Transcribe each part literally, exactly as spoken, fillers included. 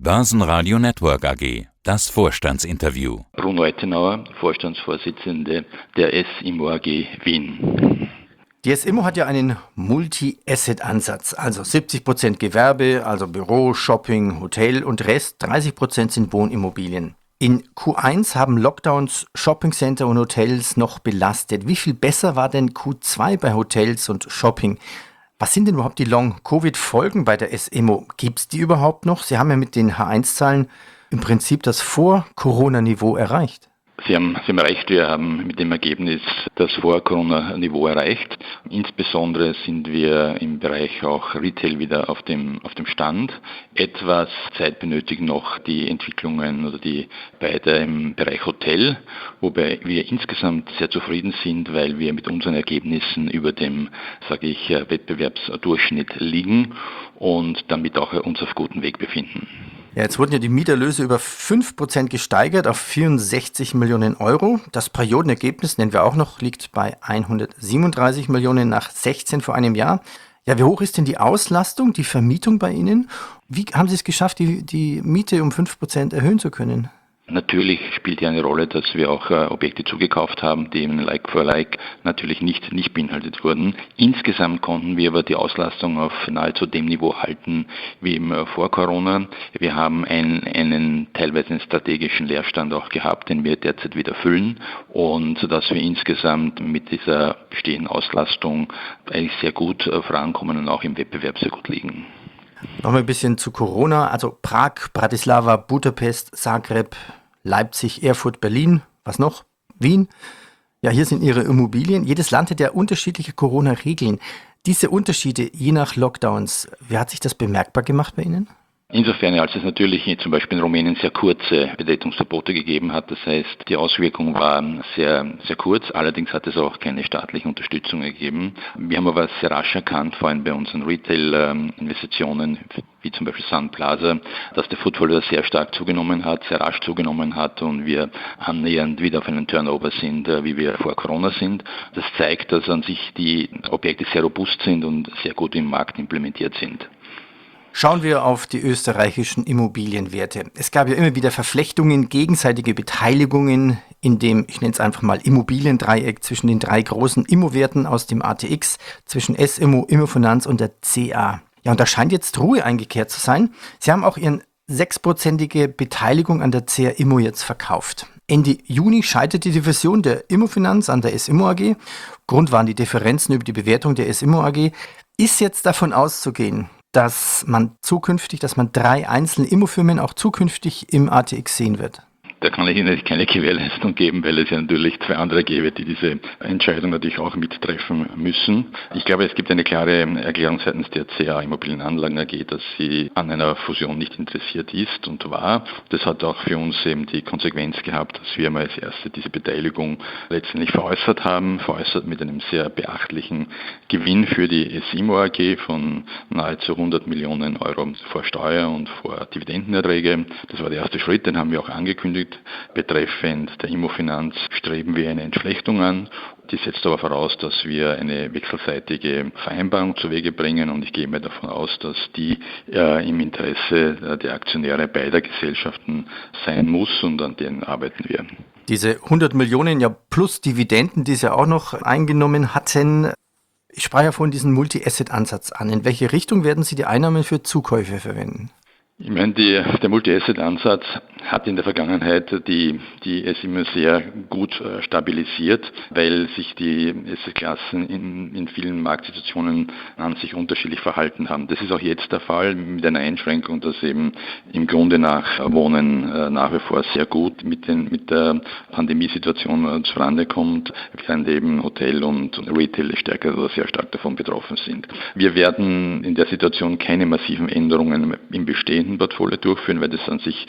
Börsenradio Network A G, das Vorstandsinterview. Bruno Ettenauer, Vorstandsvorsitzende der S I M O A G Wien. Die S I M O hat ja einen Multi-Asset-Ansatz, also siebzig Prozent Gewerbe, also Büro, Shopping, Hotel und Rest, dreißig Prozent sind Wohnimmobilien. In Q eins haben Lockdowns Shoppingcenter und Hotels noch belastet. Wie viel besser war denn Q zwei bei Hotels und Shopping? Was sind denn überhaupt die Long-Covid-Folgen bei der S I M O? Gibt es die überhaupt noch? Sie haben ja mit den H eins Zahlen im Prinzip das Vor-Corona-Niveau erreicht. Sie haben, Sie haben recht, wir haben mit dem Ergebnis das Vor-Corona-Niveau erreicht. Insbesondere sind wir im Bereich auch Retail wieder auf dem, auf dem Stand. Etwas Zeit benötigen noch die Entwicklungen oder die beide im Bereich Hotel, wobei wir insgesamt sehr zufrieden sind, weil wir mit unseren Ergebnissen über dem, sage ich, Wettbewerbsdurchschnitt liegen und damit auch uns auf gutem Weg befinden. Ja, jetzt wurden ja die Mieterlöse über fünf Prozent gesteigert auf vierundsechzig Millionen Euro. Das Periodenergebnis, nennen wir auch noch, liegt bei hundertsiebenunddreißig Millionen nach sechzehn vor einem Jahr. Ja, wie hoch ist denn die Auslastung, die Vermietung bei Ihnen? Wie haben Sie es geschafft, die, die Miete um fünf Prozent erhöhen zu können? Natürlich spielt ja eine Rolle, dass wir auch äh, Objekte zugekauft haben, die im Like for Like natürlich nicht, nicht beinhaltet wurden. Insgesamt konnten wir aber die Auslastung auf nahezu dem Niveau halten wie im äh, vor Corona. Wir haben ein, einen teilweise einen strategischen Leerstand auch gehabt, den wir derzeit wieder füllen, und sodass wir insgesamt mit dieser bestehenden Auslastung eigentlich sehr gut äh, vorankommen und auch im Wettbewerb sehr gut liegen. Noch mal ein bisschen zu Corona. Also Prag, Bratislava, Budapest, Zagreb, Leipzig, Erfurt, Berlin, was noch? Wien. Ja, hier sind Ihre Immobilien. Jedes Land hat ja unterschiedliche Corona-Regeln. Diese Unterschiede je nach Lockdowns, wie hat sich das bemerkbar gemacht bei Ihnen? Insofern, als es natürlich zum Beispiel in Rumänien sehr kurze Betretungsverbote gegeben hat, das heißt, die Auswirkung war sehr, sehr kurz, allerdings hat es auch keine staatliche Unterstützung gegeben. Wir haben aber sehr rasch erkannt, vor allem bei unseren Retail-Investitionen, wie zum Beispiel Sun Plaza, dass der Footfall sehr stark zugenommen hat, sehr rasch zugenommen hat und wir annähernd wieder auf einen Turnover sind, wie wir vor Corona sind. Das zeigt, dass an sich die Objekte sehr robust sind und sehr gut im Markt implementiert sind. Schauen wir auf die österreichischen Immobilienwerte. Es gab ja immer wieder Verflechtungen, gegenseitige Beteiligungen in dem, ich nenne es einfach mal Immobiliendreieck zwischen den drei großen Immo-Werten aus dem A T X, zwischen S I M O, Immofinanz und der C A. Ja, und da scheint jetzt Ruhe eingekehrt zu sein. Sie haben auch Ihren sechsprozentige Beteiligung an der C A Immo jetzt verkauft. Ende Juni scheiterte die Fusion der Immofinanz an der S I M O A G. Grund waren die Differenzen über die Bewertung der S I M O A G. Ist jetzt davon auszugehen, dass man zukünftig, dass man drei einzelne Immofirmen auch zukünftig im A T X sehen wird? Da kann ich Ihnen keine Gewährleistung geben, weil es ja natürlich zwei andere gäbe, die diese Entscheidung natürlich auch mittreffen müssen. Ich glaube, es gibt eine klare Erklärung seitens der C A Immobilienanlagen A G, dass sie an einer Fusion nicht interessiert ist und war. Das hat auch für uns eben die Konsequenz gehabt, dass wir mal als Erste diese Beteiligung letztendlich veräußert haben, veräußert mit einem sehr beachtlichen Gewinn für die S I M O A G von nahezu hundert Millionen Euro vor Steuer und vor Dividendenerträge. Das war der erste Schritt, den haben wir auch angekündigt. Betreffend der Immofinanz streben wir eine Entflechtung an. Die setzt aber voraus, dass wir eine wechselseitige Vereinbarung zu Wege bringen, und ich gehe mir davon aus, dass die äh, im Interesse der Aktionäre beider Gesellschaften sein muss, und an denen arbeiten wir. Diese hundert Millionen ja plus Dividenden, die Sie auch noch eingenommen hatten. Ich sprach ja vorhin diesen Multi-Asset-Ansatz an. In welche Richtung werden Sie die Einnahmen für Zukäufe verwenden? Ich meine, die, der Multi-Asset-Ansatz hat in der Vergangenheit die, die S I M O sehr gut äh, stabilisiert, weil sich die Asset-Klassen in, in vielen Marktsituationen an sich unterschiedlich verhalten haben. Das ist auch jetzt der Fall, mit einer Einschränkung, dass eben im Grunde nach Wohnen äh, nach wie vor sehr gut mit, den, mit der Pandemiesituation äh, zurande kommt, während eben Hotel und Retail stärker oder sehr stark davon betroffen sind. Wir werden in der Situation keine massiven Änderungen im bestehenden Portfolio durchführen, weil das an sich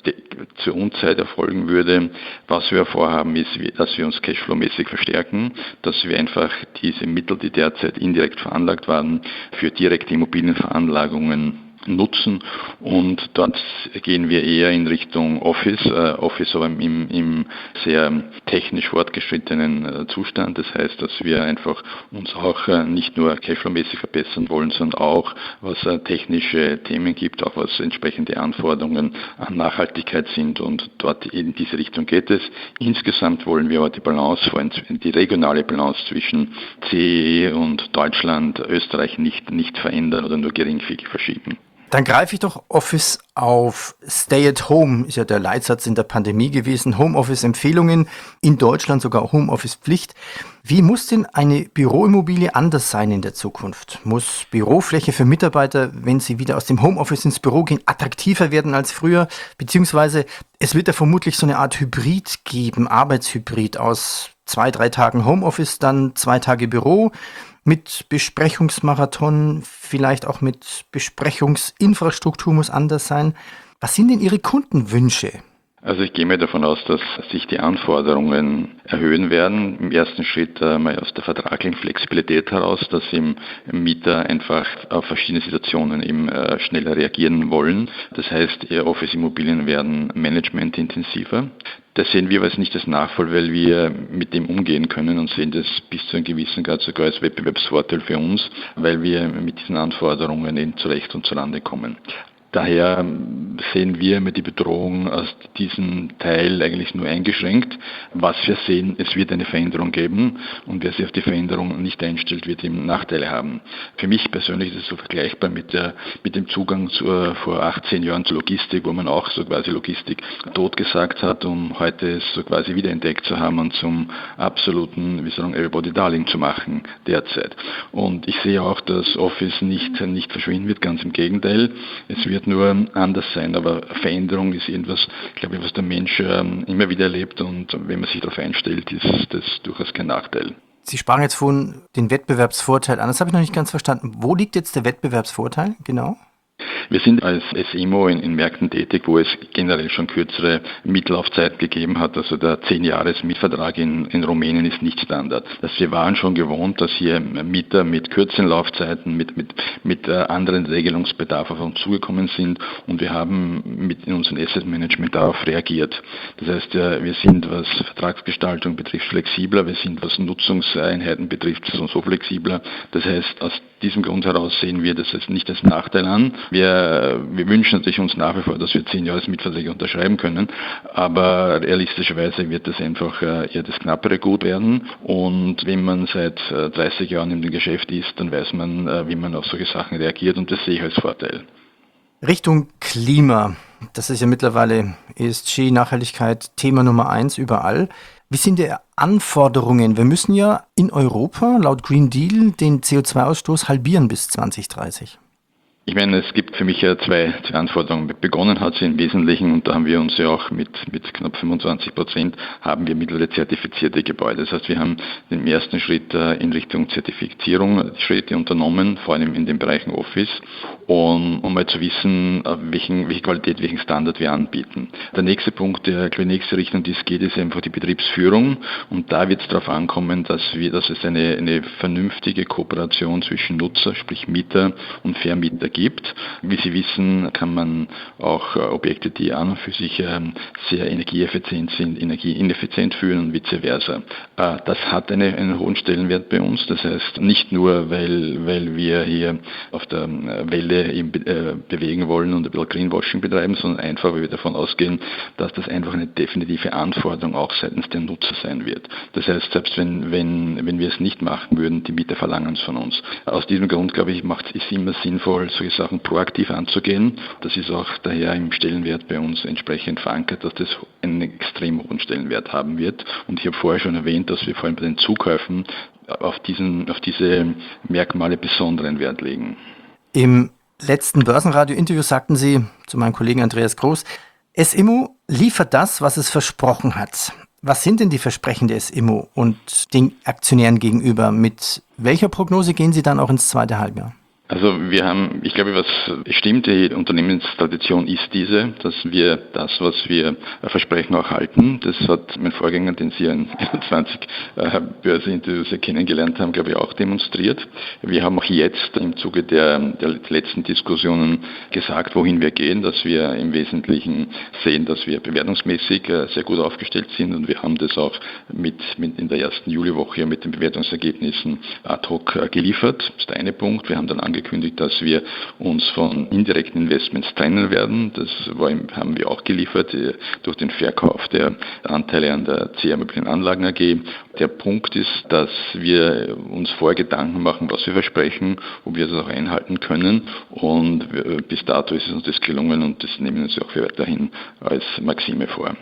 zur Unzeit erfolgen würde. Was wir vorhaben, ist, dass wir uns cashflow-mäßig verstärken, dass wir einfach diese Mittel, die derzeit indirekt veranlagt waren, für direkte Immobilienveranlagungen nutzen, und dort gehen wir eher in Richtung Office, äh, Office aber im, im sehr technisch fortgeschrittenen äh, Zustand. Das heißt, dass wir einfach uns auch äh, nicht nur Cashflow-mäßig verbessern wollen, sondern auch, was äh, technische Themen gibt, auch was entsprechende Anforderungen an Nachhaltigkeit sind, und dort in diese Richtung geht es. Insgesamt wollen wir aber die Balance, vor allem die regionale Balance zwischen C E E und Deutschland, Österreich nicht, nicht verändern oder nur geringfügig verschieben. Dann greife ich doch Office auf. Stay at home ist ja der Leitsatz in der Pandemie gewesen. Homeoffice-Empfehlungen, in Deutschland sogar Homeoffice-Pflicht. Wie muss denn eine Büroimmobilie anders sein in der Zukunft? Muss Bürofläche für Mitarbeiter, wenn sie wieder aus dem Homeoffice ins Büro gehen, attraktiver werden als früher? Beziehungsweise es wird ja vermutlich so eine Art Hybrid geben, Arbeitshybrid aus zwei, drei Tagen Homeoffice, dann zwei Tage Büro. Mit Besprechungsmarathon, vielleicht auch mit Besprechungsinfrastruktur muss anders sein. Was sind denn Ihre Kundenwünsche? Also ich gehe mir davon aus, dass sich die Anforderungen erhöhen werden. Im ersten Schritt äh, mal aus der vertraglichen Flexibilität heraus, dass im Mieter einfach auf verschiedene Situationen eben äh, schneller reagieren wollen. Das heißt, Office-Immobilien werden managementintensiver. Das sehen wir als nicht als Nachteil, weil wir mit dem umgehen können und sehen das bis zu einem gewissen Grad sogar als Wettbewerbsvorteil für uns, weil wir mit diesen Anforderungen eben zurecht und zurande kommen. Daher sehen wir mit die Bedrohung aus diesem Teil eigentlich nur eingeschränkt. Was wir sehen, es wird eine Veränderung geben, und wer sich auf die Veränderung nicht einstellt, wird eben Nachteile haben. Für mich persönlich ist es so vergleichbar mit, der, mit dem Zugang zu, vor achtzehn Jahren zur Logistik, wo man auch so quasi Logistik totgesagt hat, um heute es so quasi wiederentdeckt zu haben und zum absoluten, wie sagen, Everybody Darling zu machen derzeit. Und ich sehe auch, dass Office nicht, nicht verschwinden wird, ganz im Gegenteil. Es wird nur anders sein, aber Veränderung ist irgendwas, glaube ich, was der Mensch ähm, immer wieder erlebt, und wenn man sich darauf einstellt, ist das durchaus kein Nachteil. Sie sprachen jetzt vorhin den Wettbewerbsvorteil an, das habe ich noch nicht ganz verstanden. Wo liegt jetzt der Wettbewerbsvorteil genau? Wir sind als S I M O in, in Märkten tätig, wo es generell schon kürzere Mitlaufzeiten gegeben hat. Also der zehn-Jahres-Mietvertrag in, in Rumänien ist nicht Standard. Das wir waren schon gewohnt, dass hier Mieter mit kürzeren Laufzeiten, mit, mit, mit anderen Regelungsbedarf auf uns zugekommen sind, und wir haben mit in unserem Asset Management darauf reagiert. Das heißt, wir sind, was Vertragsgestaltung betrifft, flexibler, wir sind, was Nutzungseinheiten betrifft, so, so flexibler. Das heißt, aus diesem Grund heraus sehen wir das jetzt nicht als Nachteil an. Wir, wir wünschen natürlich uns nach wie vor, dass wir zehn Jahres Mietverträge unterschreiben können, aber realistischerweise wird das einfach eher das knappere Gut werden, und wenn man seit dreißig Jahren in dem Geschäft ist, dann weiß man, wie man auf solche Sachen reagiert, und das sehe ich als Vorteil. Richtung Klima, das ist ja mittlerweile E S G, Nachhaltigkeit, Thema Nummer eins überall. Wie sind die Anforderungen? Wir müssen ja in Europa laut Green Deal den C O zwei Ausstoß halbieren bis zwanzig dreißig. Ich meine, es gibt für mich ja zwei, zwei Anforderungen. Begonnen hat sie im Wesentlichen, und da haben wir uns ja auch mit, mit knapp fünfundzwanzig Prozent, haben wir mittlerweile zertifizierte Gebäude. Das heißt, wir haben den ersten Schritt in Richtung Zertifizierung Schritte unternommen, vor allem in den Bereichen Office, um, um mal zu wissen, welchen, welche Qualität, welchen Standard wir anbieten. Der nächste Punkt, der die nächste Richtung, die es geht, ist einfach die Betriebsführung, und da wird es darauf ankommen, dass wir, dass es eine, eine vernünftige Kooperation zwischen Nutzer, sprich Mieter und Vermieter gibt. Wie Sie wissen, kann man auch Objekte, die an und für sich sehr energieeffizient sind, energieineffizient führen und vice versa. Das hat eine, einen hohen Stellenwert bei uns. Das heißt, nicht nur, weil, weil wir hier auf der Welle eben bewegen wollen und ein bisschen Greenwashing betreiben, sondern einfach, weil wir davon ausgehen, dass das einfach eine definitive Anforderung auch seitens der Nutzer sein wird. Das heißt, selbst wenn, wenn, wenn wir es nicht machen würden, die Mieter verlangen es von uns. Aus diesem Grund, glaube ich, macht es immer sinnvoll, solche Sachen proaktiv anzugehen. Das ist auch daher im Stellenwert bei uns entsprechend verankert, dass das einen extrem hohen Stellenwert haben wird. Und ich habe vorher schon erwähnt, dass wir vor allem bei den Zukäufen auf, diesen, auf diese Merkmale besonderen Wert legen. Im letzten Börsenradio-Interview sagten Sie zu meinem Kollegen Andreas Groß, S I M O liefert das, was es versprochen hat. Was sind denn die Versprechen der S I M O und den Aktionären gegenüber? Mit welcher Prognose gehen Sie dann auch ins zweite Halbjahr? Also wir haben, ich glaube, was stimmt, die Unternehmenstradition ist diese, dass wir das, was wir versprechen, auch halten. Das hat mein Vorgänger, den Sie in einundzwanzig äh, Börseninterviews kennengelernt haben, glaube ich, auch demonstriert. Wir haben auch jetzt im Zuge der, der letzten Diskussionen gesagt, wohin wir gehen, dass wir im Wesentlichen sehen, dass wir bewertungsmäßig äh, sehr gut aufgestellt sind, und wir haben das auch mit, mit in der ersten Juliwoche mit den Bewertungsergebnissen ad hoc äh, geliefert. Das ist der eine Punkt. Wir haben dann angekündigt, dass wir uns von indirekten Investments trennen werden. Das war, haben wir auch geliefert durch den Verkauf der Anteile an der C A Immobilienanlagen A G. Der Punkt ist, dass wir uns vorher Gedanken machen, was wir versprechen, ob wir das auch einhalten können, und bis dato ist es uns das gelungen, und das nehmen wir uns auch weiterhin als Maxime vor.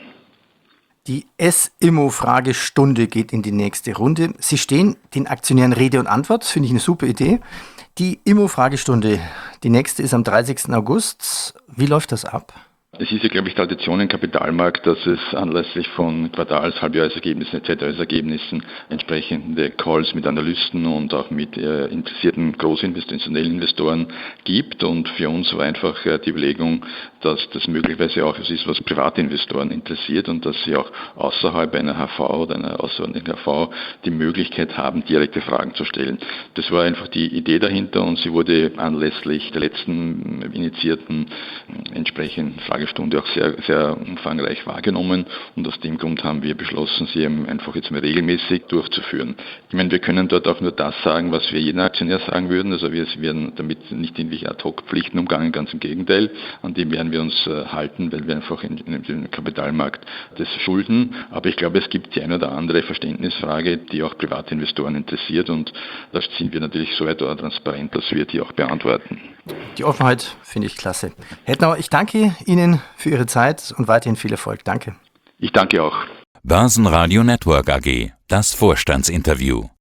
Die S-Immo-Fragestunde geht in die nächste Runde. Sie stehen den Aktionären Rede und Antwort, das finde ich eine super Idee. Die Immo-Fragestunde, die nächste ist am dreißigsten August. Wie läuft das ab? Es ist ja, glaube ich, Tradition im Kapitalmarkt, dass es anlässlich von Quartals-, Halbjahresergebnissen et cetera Ergebnissen entsprechende Calls mit Analysten und auch mit äh, interessierten großinstitutionellen Investoren gibt. Und für uns war einfach äh, die Überlegung, dass das möglicherweise auch etwas ist, was Privatinvestoren interessiert, und dass sie auch außerhalb einer H V oder einer außerordentlichen H V die Möglichkeit haben, direkte Fragen zu stellen. Das war einfach die Idee dahinter, und sie wurde anlässlich der letzten initiierten äh, entsprechenden Frage Stunde auch sehr, sehr umfangreich wahrgenommen, und aus dem Grund haben wir beschlossen, sie einfach jetzt mal regelmäßig durchzuführen. Ich meine, wir können dort auch nur das sagen, was wir jedem Aktionär sagen würden, also wir werden damit nicht irgendwelche Ad-Hoc-Pflichten umgangen, ganz im Gegenteil, an dem werden wir uns äh, halten, weil wir einfach in, in dem Kapitalmarkt das schulden, aber ich glaube, es gibt die eine oder andere Verständnisfrage, die auch Privatinvestoren interessiert, und da sind wir natürlich so weit transparent, dass wir die auch beantworten. Die Offenheit finde ich klasse. Herr Hettnauer, ich danke Ihnen für Ihre Zeit und weiterhin viel Erfolg. Danke. Ich danke auch. Börsenradio Network A G, das Vorstandsinterview.